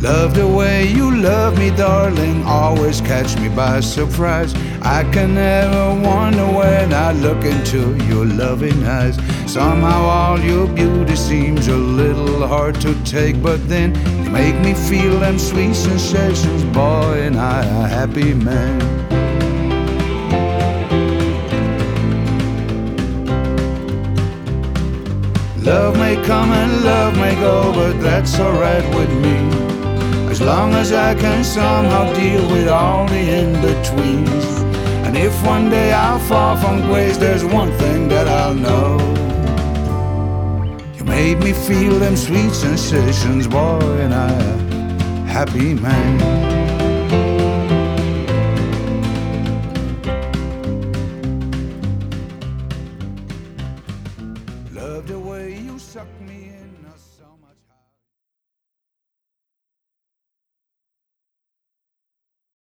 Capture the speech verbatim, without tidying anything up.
Love the way you love me, darling, always catch me by surprise. I can never wonder when I look into your loving eyes. Somehow all your beauty seems a little hard to take, but then you make me feel them sweet sensations, boy, and I a happy man. Love may come and love may go, but that's alright with me, as long as I can somehow deal with all the in-betweens. And if one day I fall from grace, there's one thing that I'll know: you made me feel them sweet sensations, boy, and I a happy man.